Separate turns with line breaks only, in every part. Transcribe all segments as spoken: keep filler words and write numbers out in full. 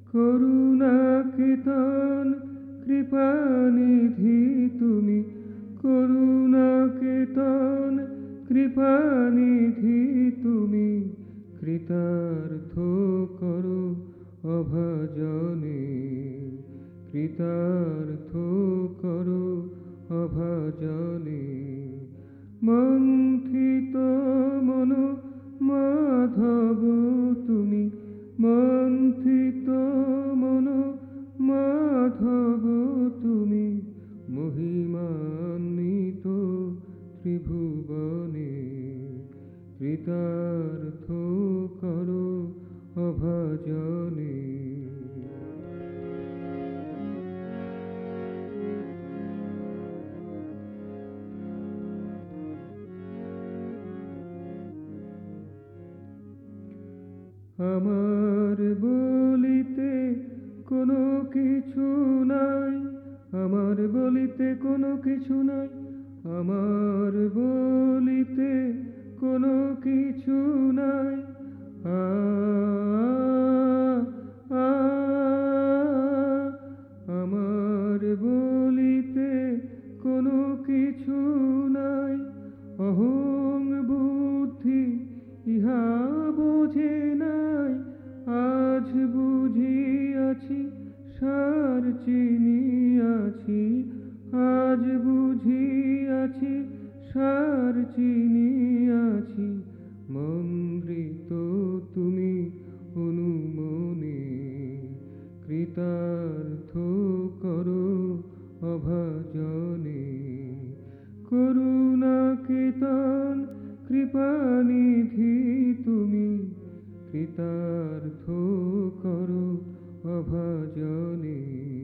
করুণা কেতন কৃপানিধি তুমি, করুণা কেতন কৃপানিধি তুমি, কৃতার্থ করো অভাজনে, কৃতার্থ করো অভাজনে। মন্থিত মন মাধব তুমি, মন্থিত মন মাধব তুমি, মহিমান্বিত ত্রিভুবনে, কৃতার্থ করো অভাজনে। আমার বলিতে কোনো কিছু নাই, আমার বলিতে কোনো কিছু নাই, আমার বলিতে কোনো কিছু নাই। আ আ আমার বলিতে কোনো কিছু নাই। অহং বুদ্ধি ইহা বোঝে নাই, আজ বুঝিয়াছি সার চিনিয়াছি, আজ বুঝিয়াছি সার চিনিয়াছি। মন্দ্রিত তুমি অনুমনে, কৃতার্থ করো অভাজনে। করুণা কেতন কৃপানিধি তুমি, কৃতার্থ করো অভাজনে।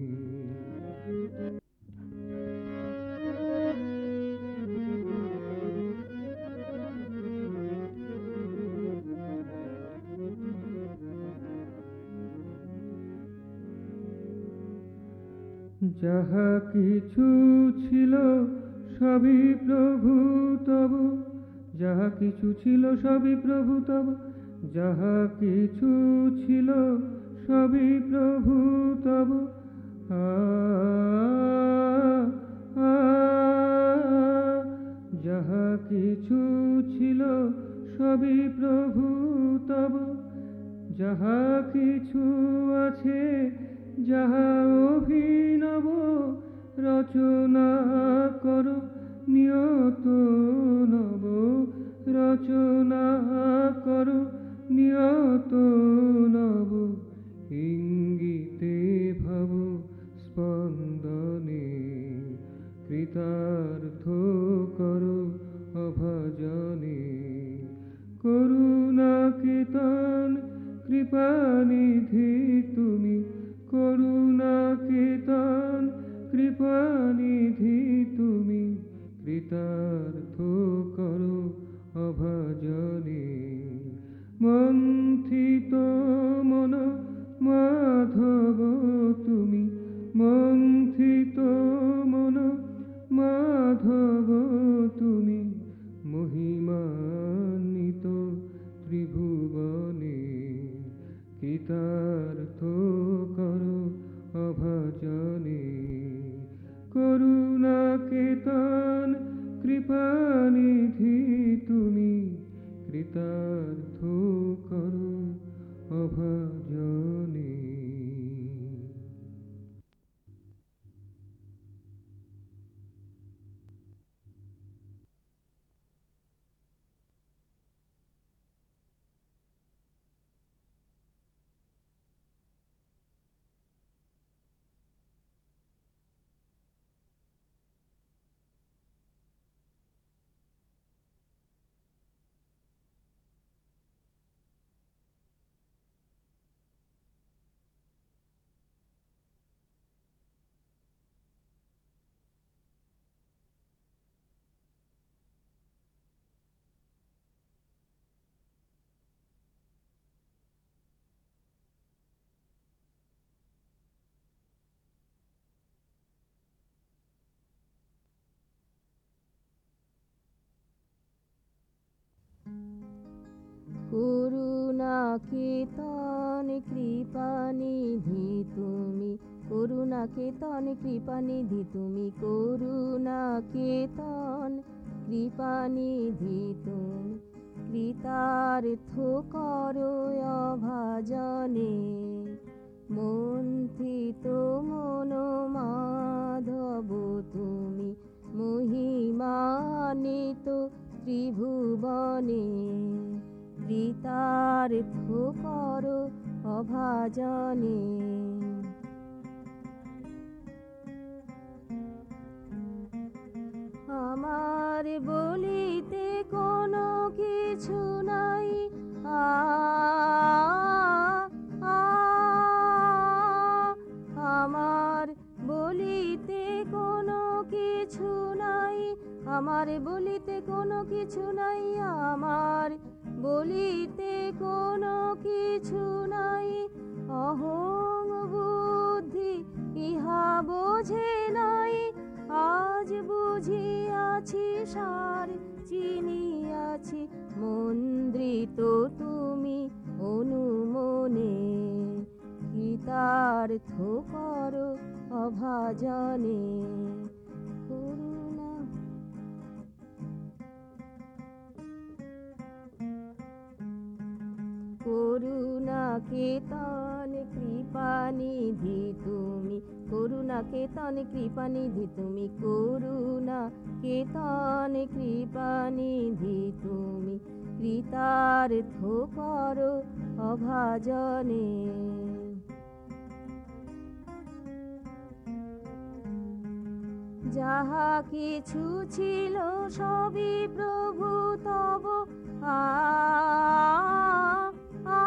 যাহা কিছু ছিল সবই প্রভু তব, যাহা কিছু ছিল সবই প্রভু তব, যাহা কিছু ছিল সবই প্রভু তব। আ আ যাহা কিছু ছিল সবই প্রভু তব, যাহা কিছু আছে যাহা অভিনব, রচনা করো নিয়ত নব, রচনা করো নিয়ত নব। ইঙ্গিতে ভাব স্পন্দনে, কৃতার্থ করো অভাজনে। করুণা কেতন কৃপানিধি তুমি, করুণা কেতন কৃপানিধি তুমি, কৃতার্থ করো অভাজনে। মন্থিত মন মাধব তুমি, মন্থিত মন মাধব তুমি, মহিমান্বিত ত্রিভুবনে, কৃতার্থ করো অভাজনে। করুণা কেতন কৃপানিধি তুমি, কৃতার্থ করো অভাজনে।
করুণা কেতন কৃপানিধি তুমি, করুণা কেতন কৃপানিধি তুমি, করুণা কেতন কৃপানিধি তুমি, কৃতার্থ করো অভাজনে, মন্থিত মন মাধব তুমি, মহিমান্বিত ত্রিভুবনে, কৃতার্থ করো অভাজনে। আমার বলিতে কোনো কিছু নাই, আ আ আমার বলিতে কোনো কিছু নাই, আমার বলিতে কোনো কিছু নাই, আমার বলিতে কোনো কিছু নাই, অহং বুদ্ধি ইহা বোঝে নাই, আজ বুঝিয়াছি সার চিনিয়াছি, মন্দ্রিত তুমি অনুমনে, কৃতার্থ করো অভাজনে। করুণা করুণা কেতন কৃপানিধি তুমি, করুণা কেতন কৃপানিধি তুমি, করুণা কেতন কৃপানিধি তুমি, কৃতার্থ করো অভাজনে। যাহা কিছু ছিল সবই প্রভু তব, আ আ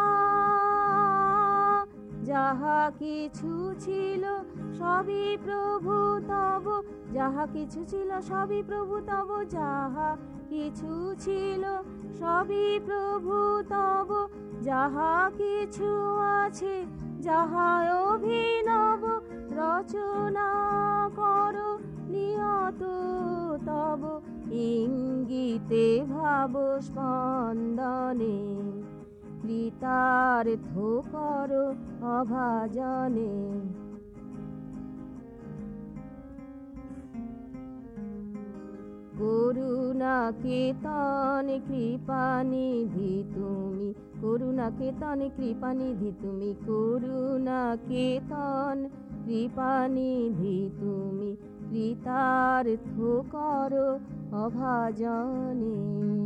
যাহা কিছু ছিল সবই প্রভু তব, যাহা কিছু ছিল সবই প্রভু তব, যাহা কিছু ছিল সবই প্রভু তব, যাহা কিছু আছে যাহা অভিনব, রচনা করো নিয়ত তব, ইঙ্গিতে ভাব স্পন্দনে, কৃতার্থ করো অভাজনে। করুণা কেতন কৃপানিধি তুমি, করুণা কেতন কৃপানিধি তুমি, করুণা কেতন কৃপানিধি তুমি, কৃতার্থ করো অভাজনে।